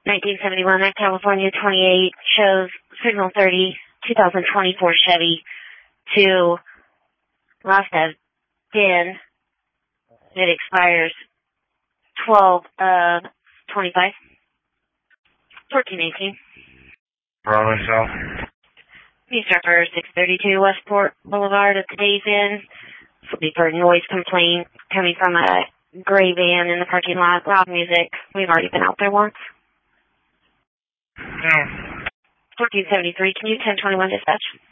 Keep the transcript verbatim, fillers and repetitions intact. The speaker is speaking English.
nineteen seventy-one at California twenty-eight shows signal thirty, twenty twenty-four Chevy to Rostov Den. It expires twelve of twenty-five. fourteen eighteen. Bravo South. Newsdropper six thirty-two Westport Boulevard at the Days Inn. This will be for noise complaint coming from a gray van in the parking lot. Loud music. We've already been out there once. No. fourteen seventy-three, can you ten twenty-one dispatch?